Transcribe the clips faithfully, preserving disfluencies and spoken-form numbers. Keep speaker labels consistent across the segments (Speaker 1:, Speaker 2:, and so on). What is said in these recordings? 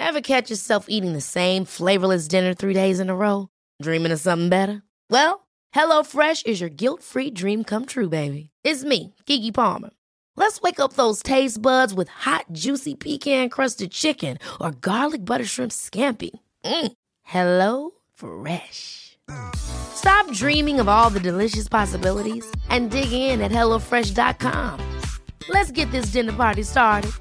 Speaker 1: Ever catch yourself eating the same flavorless dinner three days in a row? Dreaming of something better? Well, HelloFresh is your guilt-free dream come true, baby. It's me, Keke Palmer. Let's wake up those taste buds with hot, juicy pecan-crusted chicken or garlic butter shrimp scampi. Mm. Hello Fresh. Stop dreaming of all the delicious possibilities and dig in at hello fresh dot com. Let's get this dinner party started.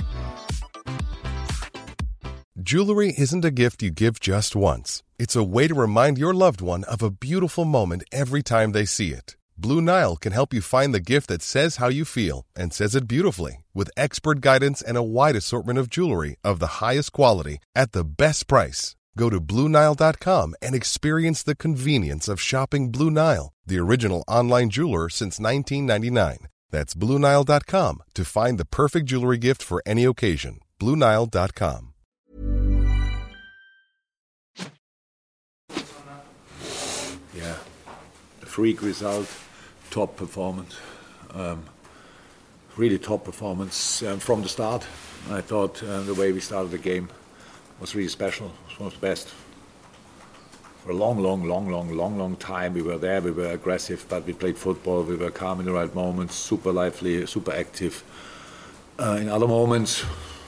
Speaker 2: Jewelry isn't a gift you give just once. It's a way to remind your loved one of a beautiful moment every time they see it. Blue Nile can help you find the gift that says how you feel and says it beautifully, with expert guidance and a wide assortment of jewelry of the highest quality at the best price. Go to blue nile dot com and experience the convenience of shopping Blue Nile, the original online jeweler since nineteen ninety-nine. That's blue nile dot com to find the perfect jewelry gift for any occasion. blue nile dot com.
Speaker 3: Yeah, freak result, top performance, um, really top performance um, from the start. I thought uh, the way we started the game was really special. It was one of the best. For a long, long, long, long, long, long time we were there, we were aggressive, but we played football, we were calm in the right moments, super lively, super active. Uh, in other moments,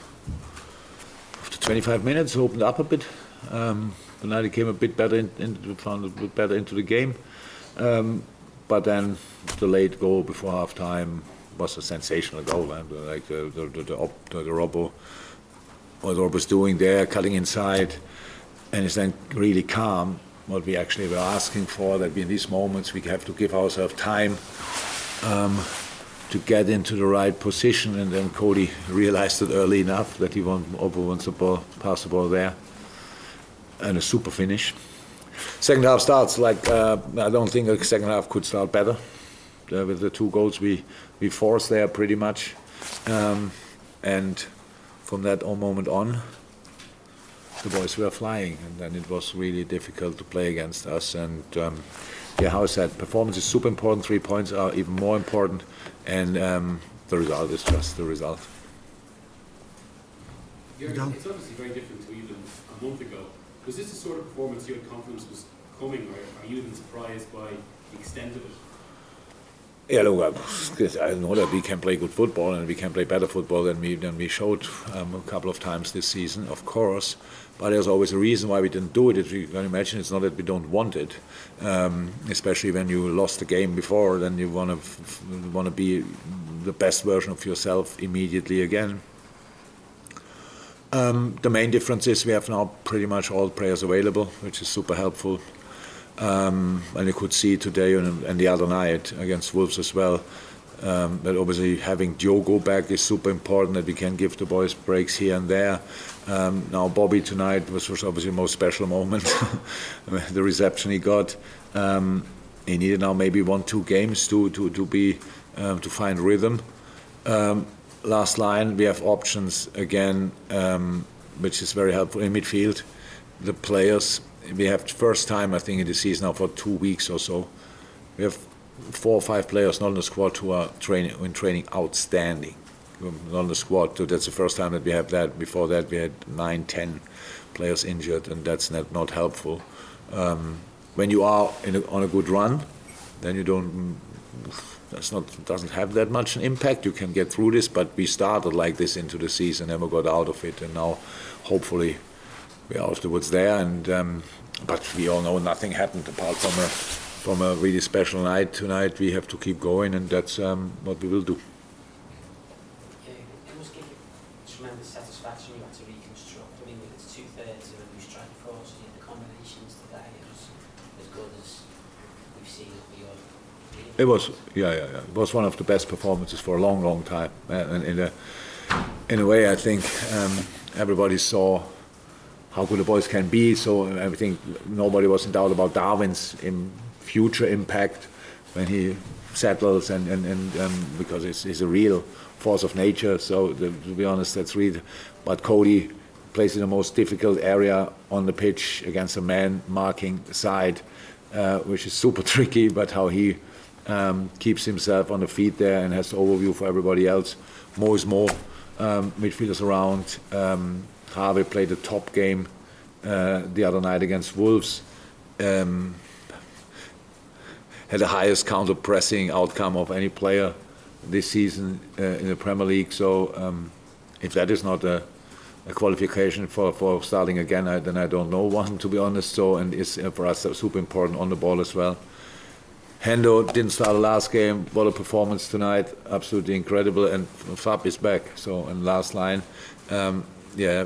Speaker 3: after twenty-five minutes, opened up a bit. Um, but now they came a bit better, in, in, found a bit better into the game. Um, but then the late goal before half time was a sensational goal. And like the the the, the, op, the, the Robbo, what Robbo's doing there, cutting inside, and is then really calm. What we actually were asking for, that we, in these moments we have to give ourselves time um, to get into the right position, and then Cody realized it early enough that he want, Robbo wants to ball, pass the ball there, and a super finish. Second half starts like uh, I don't think the second half could start better. Uh, with the two goals we we forced there pretty much, um, and from that moment on, the boys were flying, and then it was really difficult to play against us. And um, yeah, how I said, performance is super important. Three points are even more important, and um, the result is just the result.
Speaker 4: Jürgen, it's obviously very different to even a month ago. Was this the sort of performance you had confidence was coming, or are you even surprised by the extent of it?
Speaker 3: Yeah, look, I know that we can play good football and we can play better football than we than we showed um, a couple of times this season, of course. But there's always a reason why we didn't do it. If you can imagine, it's not that we don't want it. Um, especially when you lost the game before, then you want to f- want to be the best version of yourself immediately again. Um, the main difference is we have now pretty much all players available, which is super helpful. Um, and you could see today and, and the other night against Wolves as well, um, that obviously having Diogo back is super important, that we can give the boys breaks here and there. Um, now Bobby tonight was, was obviously the most special moment, the reception he got. Um, he needed now maybe one, two games to to to be um, to find rhythm. Um, last line, we have options again, um, which is very helpful in midfield. The players. We have first time, I think, in the season now for two weeks or so. We have four or five players not in the squad who are training in training outstanding. Not in the squad, so that's the first time that we have that. Before that, we had nine, ten players injured, and that's not, not helpful. Um, when you are in a, on a good run, then you don't. That's not doesn't have that much an impact. You can get through this, but we started like this into the season, never got out of it, and now, hopefully, we're afterwards there, and um, but we all know nothing happened apart from a from a really special night tonight. We have to keep going, and that's um, what we will do.
Speaker 5: Yeah, it must give you tremendous satisfaction you had to reconstruct. I mean, it's two thirds of a new strike force, and the combinations today it was as good as we've seen it for your.
Speaker 3: It was, yeah, yeah, yeah. It was one of the best performances for a long, long time, and in a in a way, I think um, everybody saw how good the boys can be. So I think nobody was in doubt about Darwin's in future impact when he settles, and, and, and um, because it's, it's a real force of nature. So the, to be honest, that's real. But Cody plays in the most difficult area on the pitch against a man marking side, uh, which is super tricky, but how he um, keeps himself on the feet there and has the overview for everybody else. More is more, um, midfielders around. Um, Harvey played a top game uh, the other night against Wolves. Um, had the highest counter-pressing outcome of any player this season uh, in the Premier League. So um, if that is not a, a qualification for, for starting again, I, then I don't know one, to be honest. So, and it's uh, for us super important on the ball as well. Hendo didn't start the last game. What a performance tonight! Absolutely incredible. And Fab is back. So, and last line, um, yeah,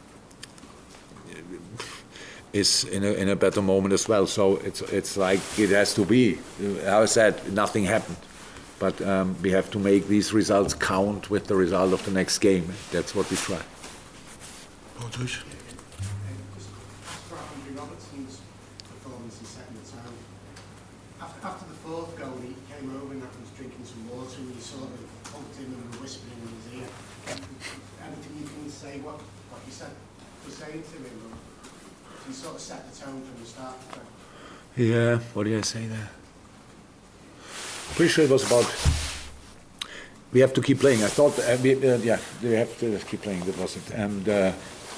Speaker 3: is in a in a better moment as well. So it's it's like it has to be. As I said, nothing happened, but um, we have to make these results count with the result of the next game. That's what we try.
Speaker 6: Oh, Josh.
Speaker 7: Robertson's performance in setting the tone. After, after the fourth goal, he came over and was drinking some water, and you sort of hugged him and were whispering in his ear. Anything you can say? What what you said? You saying to him? Or you sort of set the tone from the start.
Speaker 3: Yeah. What did I say there? Pretty sure it was about. We have to keep playing. I thought, uh, we, uh, yeah, we have to keep playing. That was it. And uh,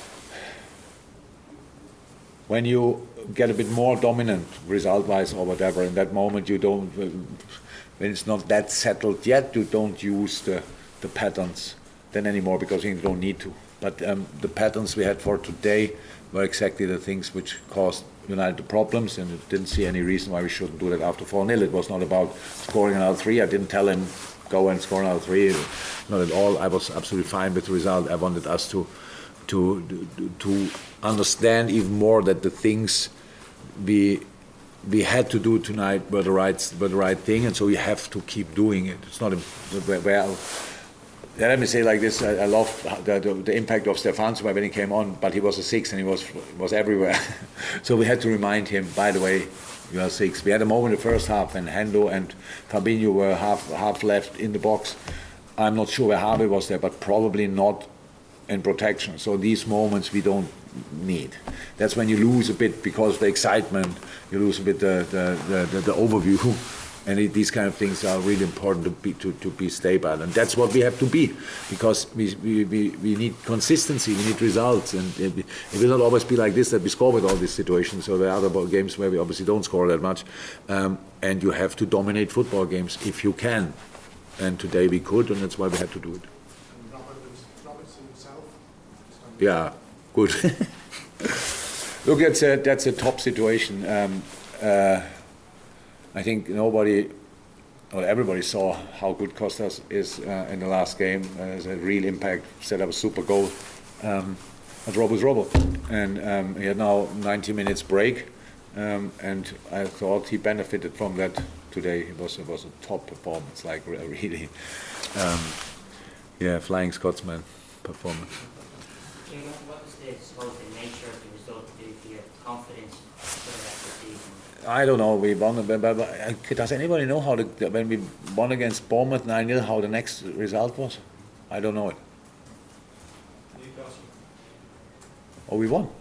Speaker 3: when you get a bit more dominant, result-wise or whatever, in that moment you don't. Uh, when it's not that settled yet, you don't use the the patterns then anymore because you don't need to. But um, the patterns we had for today were exactly the things which caused United the problems, and I didn't see any reason why we shouldn't do that after four nil. It was not about scoring another three. I didn't tell him go and score another three. Not at all. I was absolutely fine with the result. I wanted us to to to understand even more that the things we we had to do tonight were the right were the right thing, and so we have to keep doing it. It's not a, well. Let me say like this: I, I love the, the, the impact of Stefanzo when he came on, but he was a six and he was was everywhere. So we had to remind him. By the way, you are six. We had a moment in the first half when Hendo and Fabinho were half half left in the box. I'm not sure where Harvey was there, but probably not in protection. So these moments we don't need. That's when you lose a bit because of the excitement. You lose a bit the the the, the, the overview. And it, these kind of things are really important to be to, to be stable, and that's what we have to be, because we we, we, we need consistency, we need results, and it, it will not always be like this that we score with all these situations. So there are other games where we obviously don't score that much, um, and you have to dominate football games if you can, and today we could, and that's why we had to do it.
Speaker 7: And Robertson himself.
Speaker 3: Yeah, good. Look, that's a that's a top situation. Um, uh, I think nobody, or everybody saw how good Kostas is uh, in the last game. Uh, has a real impact, set up a super goal. Um, but Rob was Robo. And um, he had now ninety minutes break. Um, and I thought he benefited from that today. It was, it was a top performance, like really, um, yeah, Flying Scotsman performance.
Speaker 5: What was the scope and nature of the result to do for your confidence for the rest of the season?
Speaker 3: I don't know. We won. But, but, but, does anybody know how the, when we won against Bournemouth nine nil, how the next result was? I don't know it.
Speaker 7: Newcastle.
Speaker 3: Oh, we won.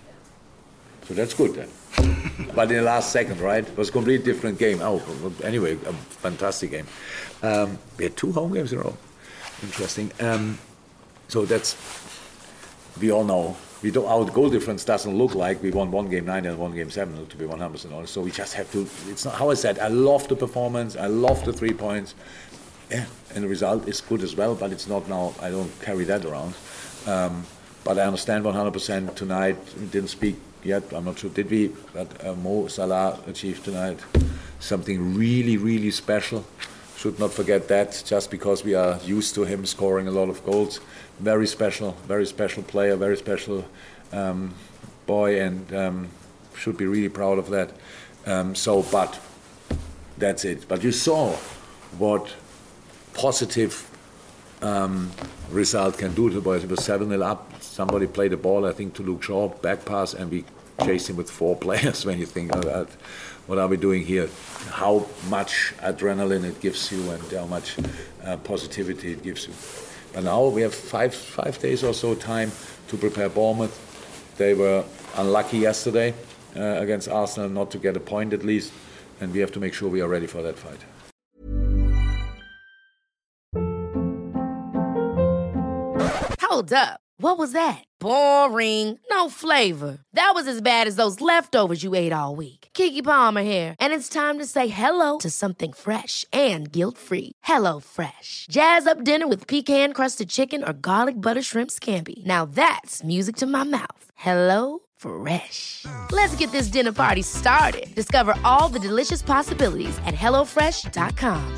Speaker 3: So that's good then. But in the last second, right? It was a completely different game. Oh, anyway, a fantastic game. Um, we had two home games in a row. Interesting. Um, so that's, we all know. We don't, our goal difference doesn't look like we won one game nine and one game seven, to be one hundred percent honest. So we just have to, it's not, how I said, I love the performance, I love the three points. Yeah, and the result is good as well, but it's not now, I don't carry that around. Um, but I understand one hundred percent tonight, we didn't speak yet, I'm not sure, did we? But uh, Mo Salah achieved tonight something really, really special. Should not forget that, just because we are used to him scoring a lot of goals. Very special, very special player, very special um, boy, and um, should be really proud of that. Um, so, but that's it. But you saw what positive um, result can do to the boys. It was seven nil up. Somebody played the ball, I think, to Luke Shaw, back pass, and we chased him with four players. When you think, oh, that, what are we doing here? How much adrenaline it gives you, and how much uh, positivity it gives you. But now we have five five days or so time to prepare Bournemouth. They were unlucky yesterday uh, against Arsenal not to get a point at least, and we have to make sure we are ready for that fight.
Speaker 1: Hold Hold up. What was that? Boring. No flavor. That was as bad as those leftovers you ate all week. Keke Palmer here, and it's time to say hello to something fresh and guilt-free. Hello Fresh. Jazz up dinner with pecan-crusted chicken or garlic butter shrimp scampi. Now that's music to my mouth. Hello Fresh. Let's get this dinner party started. Discover all the delicious possibilities at hello fresh dot com.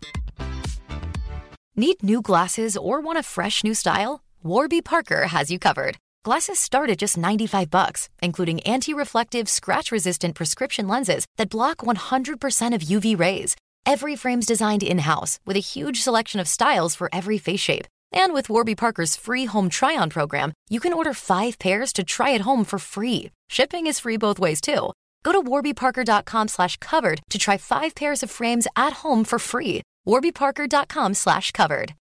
Speaker 8: Need new glasses or want a fresh new style? Warby Parker has you covered. Glasses start at just ninety-five bucks, including anti-reflective, scratch-resistant prescription lenses that block one hundred percent of U V rays. Every frame's designed in-house with a huge selection of styles for every face shape. And with Warby Parker's free home try-on program, you can order five pairs to try at home for free. Shipping is free both ways, too. Go to warbyparker.com slash covered to try five pairs of frames at home for free. warbyparker.com slash covered.